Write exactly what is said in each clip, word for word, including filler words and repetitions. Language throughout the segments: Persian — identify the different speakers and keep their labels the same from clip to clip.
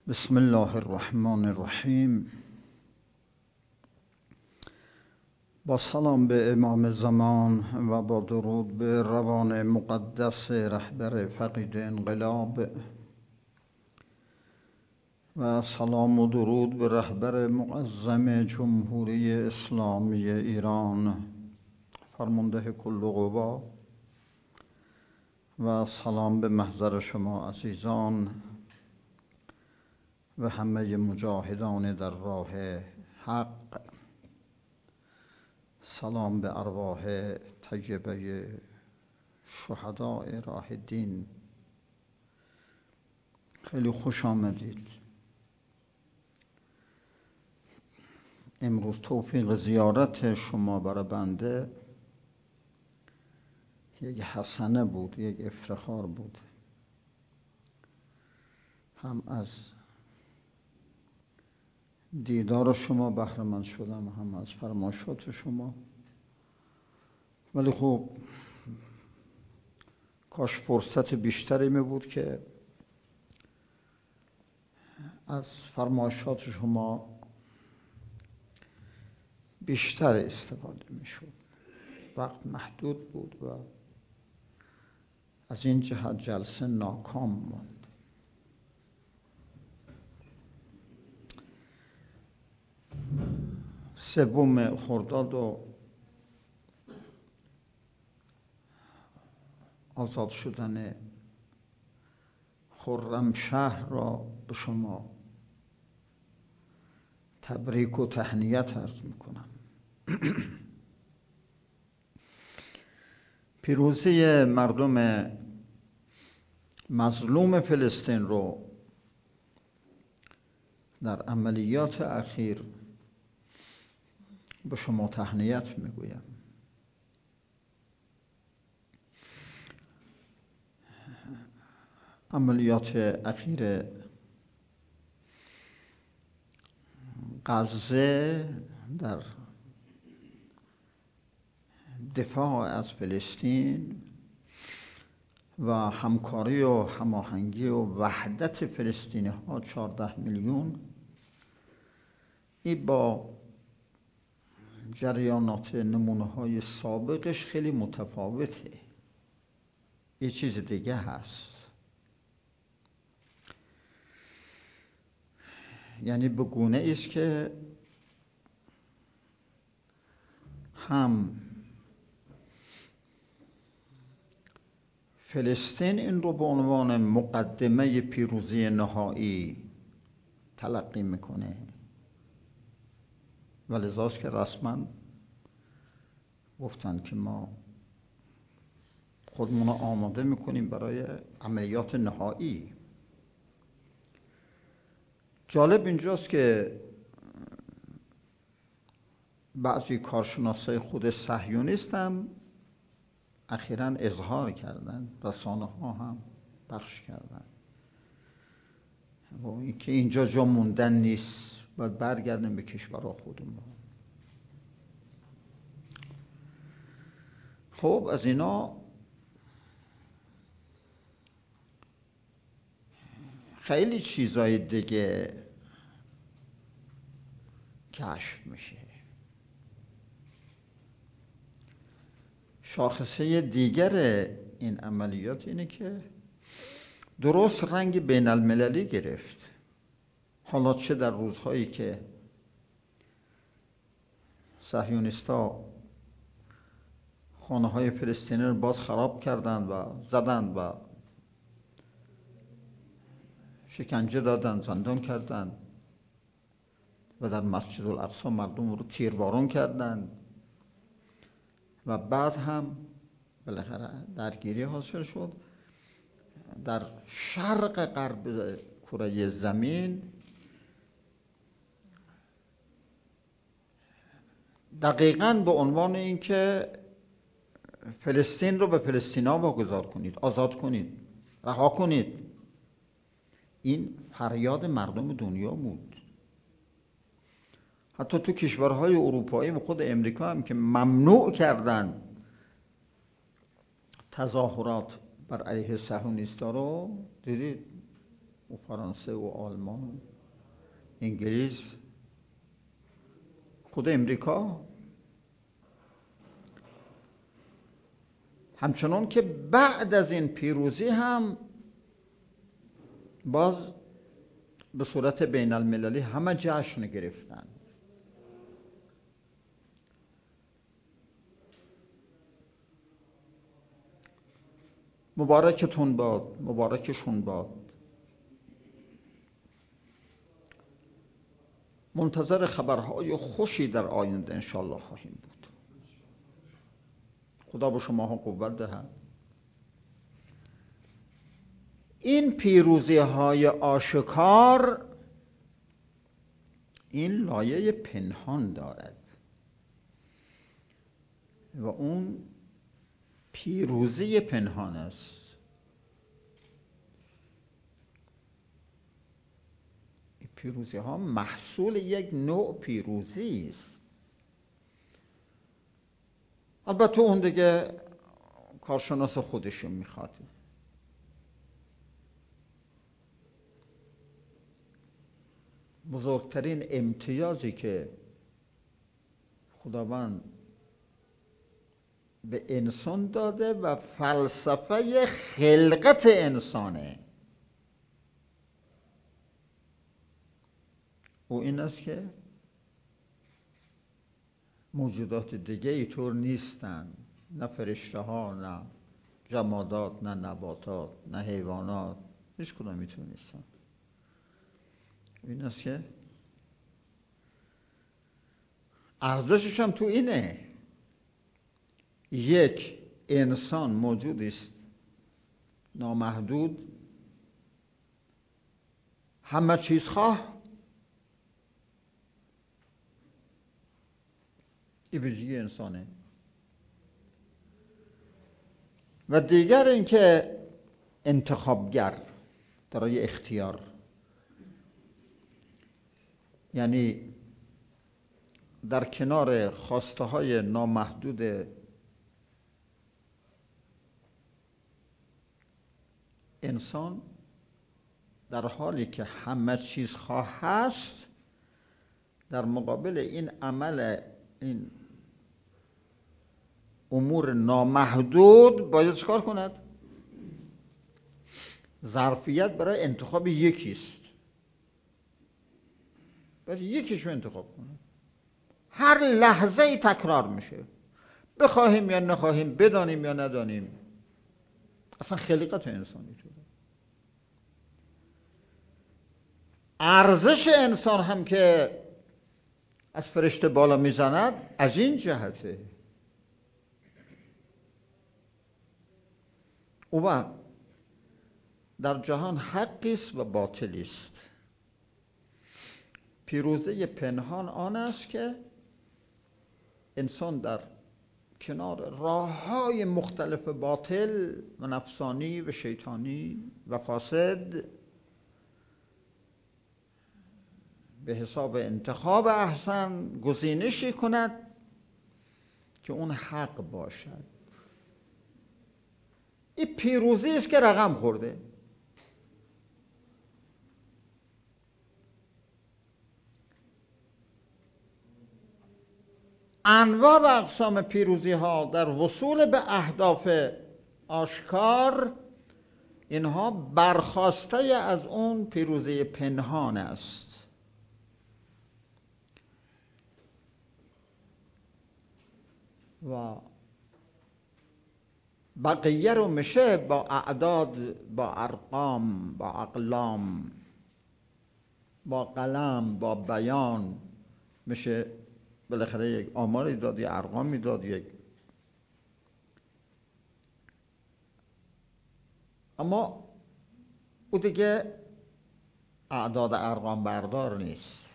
Speaker 1: بسم الله الرحمن الرحیم. با سلام به امام زمان و با درود به روان مقدس رهبر فقید انقلاب و سلام و درود به رهبر معظم جمهوری اسلامی ایران فرمانده کل قوا و سلام به محضر شما عزیزان و همه مجاهدان در راه حق. سلام به ارواح طیبه شهداء راه دین. خیلی خوش آمدید. امروز توفیق زیارت شما برای بنده یک حسنه بود، یک افتخار بود. هم از دیدار شما بهره مند شدم، هم از فرمایشات شما. ولی خب کاش فرصت بیشتری می بود که از فرمایشات شما بیشتر استفاده می شد. وقت محدود بود و از این جهت جلسه ناکام ماند. سوم خرداد و آزاد شدن خرمشهر را به شما تبریک و تهنیت عرض میکنم. پیروزی مردم مظلوم فلسطین رو در عملیات اخیر به شما تهنیت میگویم. عملیات اخیر غزه در دفاع از فلسطین و همکاری و هماهنگی و وحدت فلسطینی ها چهارده میلیون، این با جریانات نمونه های سابقش خیلی متفاوته. یه چیز دیگه هست. یعنی به گونه ایست که هم فلسطین این رو به عنوان مقدمه پیروزی نهایی تلقی میکنه و لذاست که رسما گفتن که ما خودمون رو آماده میکنیم برای عملیات نهایی. جالب اینجاست که بعضی کارشناسای خود صهیونیست هم اخیراً اظهار کردن، رسانه ها هم پخش کردن و اینکه اینجا جا موندن نیست، باید برگردیم به کشورها خودمون. خب از اینا خیلی چیزای دیگه کشف میشه. شاخصه دیگر این عملیات اینه که درست رنگ بین المللی گرفت. حالا چه در روزهایی که صهیونیستا خانه های فلسطینی رو باز خراب کردن و زدن و شکنجه دادن، زندان کردن و در مسجد الاقصی مردم رو تیربارون کردن و بعد هم بالاخره درگیری حاصل شد. در شرق غرب کره زمین دقیقاً به عنوان اینکه فلسطین رو به فلسطینی‌ها واگذار کنید، آزاد کنید، رها کنید. این فریاد مردم دنیا بود. حتی تو کشورهای اروپایی و خود امریکا هم که ممنوع کردن تظاهرات بر علیه صهیونیست‌ها رو، دیدید و فرانسه و آلمان، انگلیس، خود امریکا. همچنان که بعد از این پیروزی هم باز به صورت بین المللی همه جشن گرفتن. مبارکتون باد، مبارکشون باد. منتظر خبرهای خوشی در آینده انشالله خواهیم بود. خدا به شما ها قوت دهد. این پیروزی های آشکار این لایه پنهان دارد و اون پیروزی پنهان است. این پیروزی ها محصول یک نوع پیروزی است. البته اون دیگه کارشناس خودشون میخواد. بزرگترین امتیازی که خداوند به انسان داده و فلسفه خلقت انسانه، او این است که موجودات دیگه ای طور نیستن، نه فرشته ها، نه جمادات، نه نباتات، نه حیوانات، هیچ کدام میتونه نیستن. این است که ارزشش هم تو اینه، یک انسان موجودی است نامحدود، همه چیز خواه. این ویژگی انسانه. و دیگر اینکه انتخابگر، دارای اختیار، یعنی در کنار خواسته های نامحدود انسان، در حالی که همه چیز خواه هست، در مقابل این عمل، این امور نامحدود باید چکار کند؟ ظرفیت برای انتخاب یکیست، باید یکیشو انتخاب کنه. هر لحظه ای تکرار میشه، بخواهیم یا نخواهیم، بدانیم یا ندانیم. اصلا خلقت انسانی شده. ارزش انسان هم که از فرشته بالا میزند از این جهته. او در جهان حقی است و باطلی است. پیروزی پنهان آن است که انسان در کنار راه‌های مختلف باطل و نفسانی و شیطانی و فاسد به حساب انتخاب احسن گزینشی کند که اون حق باشد. این پیروزی است که رقم خورده. انواع و اقسام پیروزی ها در وصول به اهداف آشکار، اینها برخواسته از اون پیروزی پنهان است. و بقیه رو میشه با اعداد، با ارقام، با اقلام، با قلم، با بیان میشه بالاخره یک آماری داد، یک ارقامی داد، یک. اما او دیگه اعداد ارقام بردار نیست.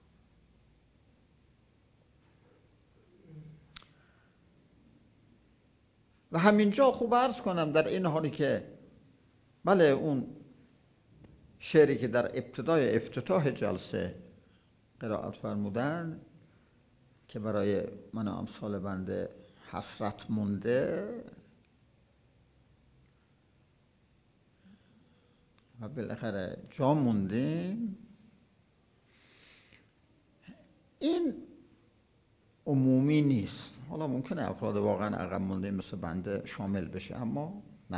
Speaker 1: و همینجا خوب عرض کنم در این حالی که بله اون شعری که در ابتدای افتتاح جلسه قرائت فرمودن که برای من و امثال بنده حسرت مونده، و بالاخره جا موندیم. این عمومی نیست، حالا ممکنه افراد واقعا عقب مونده مثل بنده شامل بشه، اما نه.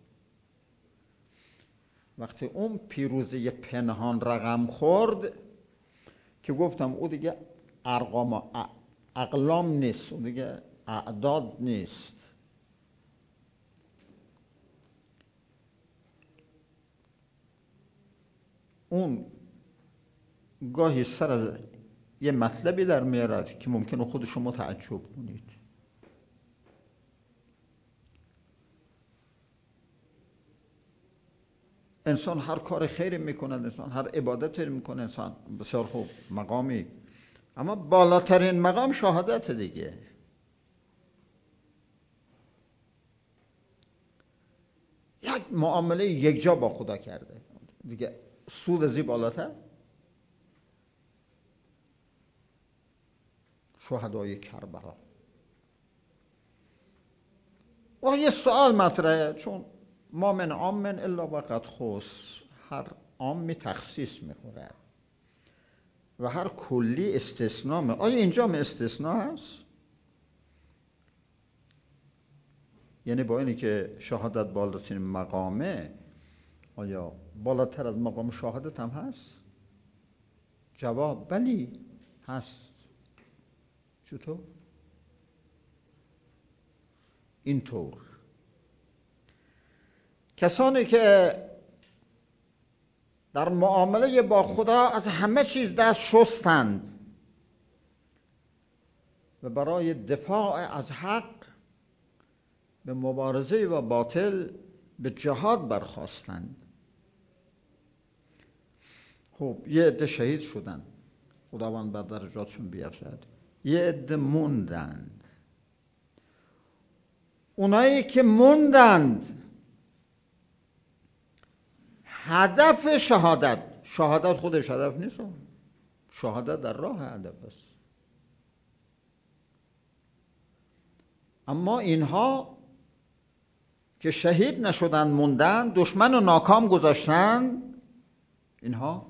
Speaker 1: وقتی اون پیروزی پنهان رقم خورد که گفتم او دیگه ارقام و اقلام نیست، او دیگه اعداد نیست، اون گاهی سر از یه مطلبی در میارد که ممکنه خود شما تعجب کنید. انسان هر کار خیری میکنه، انسان هر عبادتی میکنه، انسان بسیار خوب مقامی، اما بالاترین مقام شهادت دیگه. یک معامله یک جا با خدا کرده دیگه، سود از این بالاتر؟ شهدای کربلا. و یه سوال مطرحه، چون ما من عام الا وقد خص، هر عامی تخصیص میخوره و هر کلی استثناء می. آیا اینجا هم استثناء هست؟ یعنی با اینی که شهادت بالاترین مقامه، آیا بالاتر از مقام شهادت هم هست؟ جواب بلی هست. چطور؟ اینطور کسانی که در معامله با خدا از همه چیز دست شستند و برای دفاع از حق به مبارزه با باطل به جهاد برخاستند. خب یه عده شهید شدن، خداوند بر درجاتشون بیافزاید، یه عده موندند. اونایی که موندند هدف شهادت، شهادت خودش هدف نیست، شهادت در راه هدف است، اما اینها که شهید نشدن موندن، دشمن و ناکام گذاشتن، اینها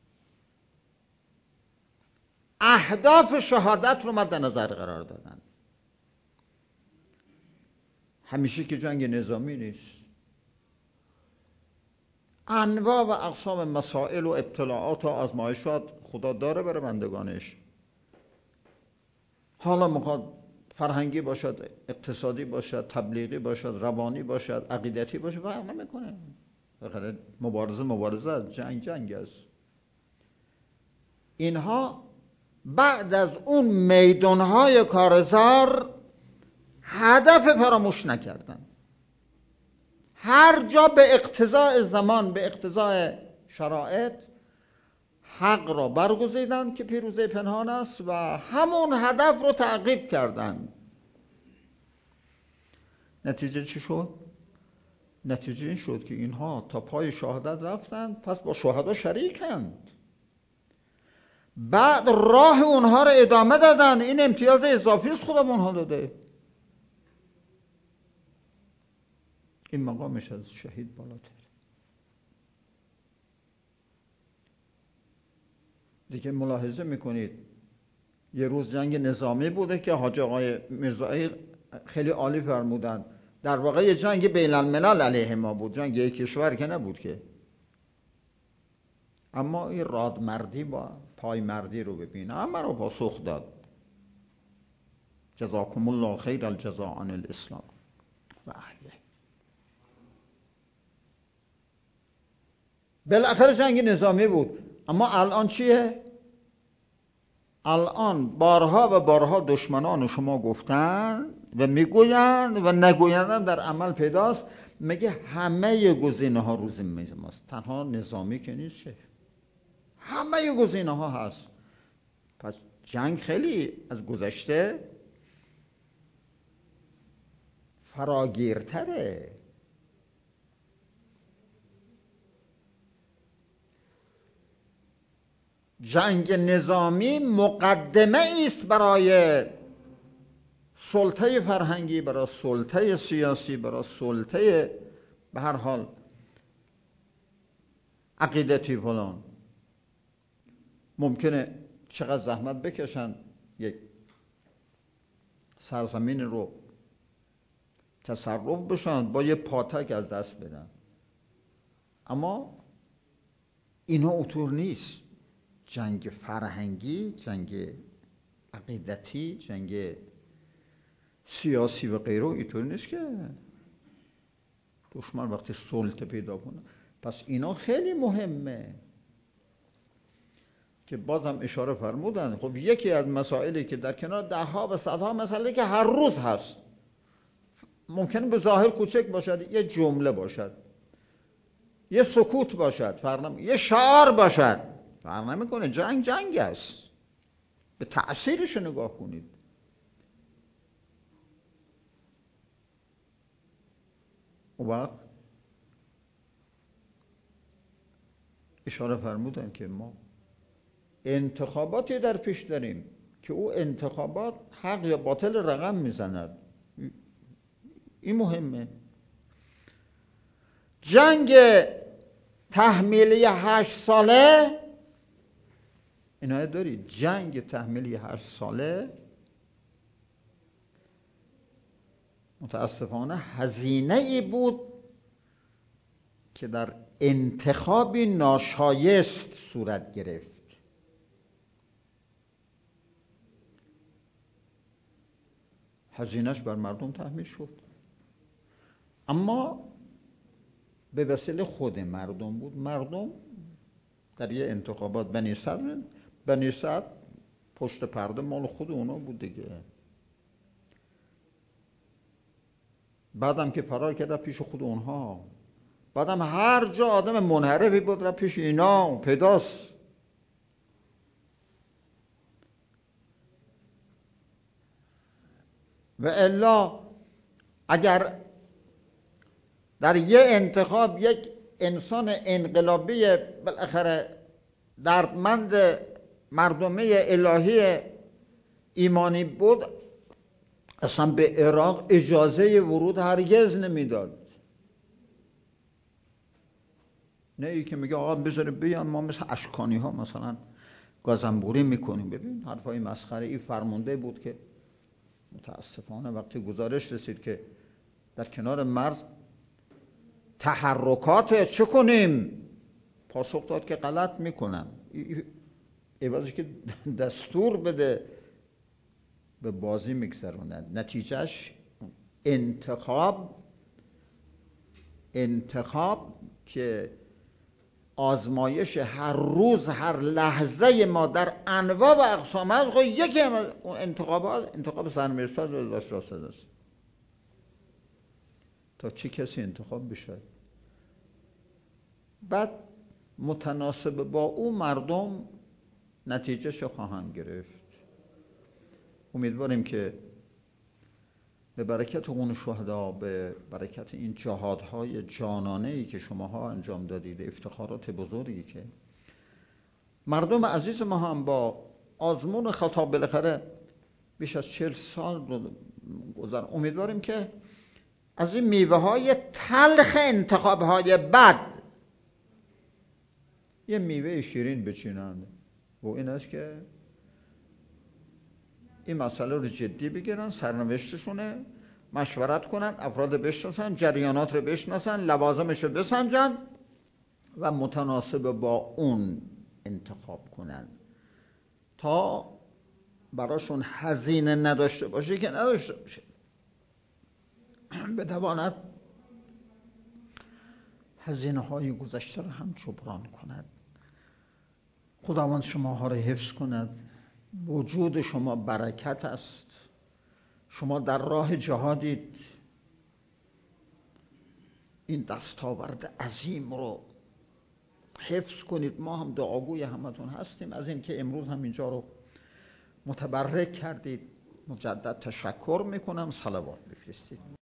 Speaker 1: اهداف شهادت رو مد نظر قرار دادن. همیشه که جنگ نظامی نیست، انواع و اقسام مسائل و ابتلاعات و آزمایشات خدا داره برای بندگانش. حالا میخواد فرهنگی باشد، اقتصادی باشد، تبلیغی باشد، روانی باشد، عقیدتی باشد، فرق نمیکنه. بخاطر مبارزه مبارزه است، جنگ جنگ است. اینها بعد از اون میدانهای کارزار هدف فراموش نکردن. هر جا به اقتضاء زمان، به اقتضاء شرایط حق را برگزیدند که پیروزی پنهان است و همون هدف رو تعقیب کردند. نتیجه چی شد؟ نتیجه این شد که اینها تا پای شهادت رفتند، پس با شهدا شریکند. بعد راه اونها رو ادامه دادن. این امتیاز اضافی است خدا به اونها داده. این مقامش از شهید بالاتر. دیگه ملاحظه میکنید یه روز جنگ نظامی بوده که حاج آقای میرزایی خیلی عالی فرمودند، در واقع یه جنگ بین الملل علیه ما بود، جنگ یک کشور که نبود که. اما این رادمردی با پایمردی رو ببینه، همه رو پاسخ داد. جزاکم الله خیر الجزاء عن الاسلام و اهله. بالاخره جنگ نظامی بود. اما الان چیه؟ الان بارها و بارها دشمنان شما گفتن و میگویند و نگویندن در عمل پیداست، میگه همه گزینه ها روز میز ماست، تنها نظامی که نیست، همه گزینه ها هست. پس جنگ خیلی از گذشته فراگیرتره. جنگ نظامی مقدمه است برای سلطه فرهنگی، برای سلطه سیاسی، برای سلطه به هر حال عقیدتی فلان. ممکنه چقدر زحمت بکشن یک سرزمین رو تصرف بشن، با یه پاتک از دست بدن، اما اینا اطور نیست. جنگ فرهنگی، جنگ عقیدتی، جنگ سیاسی و غیره اینطور نیست که دشمن وقتی سلطه پیدا کنه. پس اینا خیلی مهمه که بازم اشاره فرمودن. خب یکی از مسائلی که در کنار ده ها و صدها مسئله که هر روز هست، ممکنه به ظاهر کوچک باشد، یه جمله باشد، یه سکوت باشد، فرق نمی... یه شعار باشد، فرق نمیکنه. جنگ جنگ است. به تأثیرش نگاه کنید. اون وقت اشاره فرمودن که ما انتخاباتی در پیش داریم که او انتخابات حق یا باطل رقم میزند. این مهمه. جنگ تحمیلی هشت ساله، اینها دارید، جنگ تحمیلی هشت ساله متاسفانه هزینه ای بود که در انتخابی ناشایست صورت گرفت. هزینهش بر مردم تحمیل شد، اما به وسیله خود مردم بود. مردم در یه انتخابات بنی صدر بنی صدر پشت پرده مال خود اونا بود دیگه. بعدم که فرار کرد پیش خود اونها، بعدم هر جا آدم منحرفی بود رفت پیش اینا پیداست. و الا اگر در یه انتخاب یک انسان انقلابی بالاخره دردمند مردمه الهی ایمانی بود، اصلا به عراق اجازه ورود هرگز نمیداد. نه ای که میگه آقا بذاره بیان ما مثل اشکانی ها مثلا گازنبوری میکنیم. ببین حرفای مسخره. این فرمانده بود که متاسفانه وقتی گزارش رسید که در کنار مرز تحرکات چه کنیم، پاسخ داد که غلط میکنن. عوضی که دستور بده به بازی میگذرونن. نتیجهش انتخاب انتخاب که آزمایش هر روز هر لحظه ما در انواع و اقسام هست. خب یکی از انتخابات انتخاب سرمایه‌ساز و داشت راست است. تا چه کسی انتخاب بشه، بعد متناسب با او مردم نتیجهش خواهند گرفت. امیدواریم که به برکت اون شهدا، به برکت این جهادهای جانانه‌ای که شماها انجام دادید، افتخارات بزرگی که مردم عزیز ما هم با آزمون خطا بالاخره بیش از چهل سال گذر، امیدواریم که از این میوه های تلخ انتخاب های بد یه میوه شیرین بچینند. و این است که این مسئله رو جدی بگیرن، سرنوشتشونه، مشورت کنن، افراد بشناسن، جریانات رو بشناسن، لوازمش رو بسنجن و متناسب با اون انتخاب کنن تا براشون هزینه نداشته باشه که نداشته باشه، بتواند هزینه های گذشته رو هم جبران کند. خداوند شماها رو حفظ کند. وجود شما برکت است. شما در راه جهادید. این دستاورد عظیم رو حفظ کنید. ما هم دعاگوی همتون هستیم از این که امروز هم اینجا رو متبرک کردید. مجدد تشکر میکنم. صلوات بفرستید.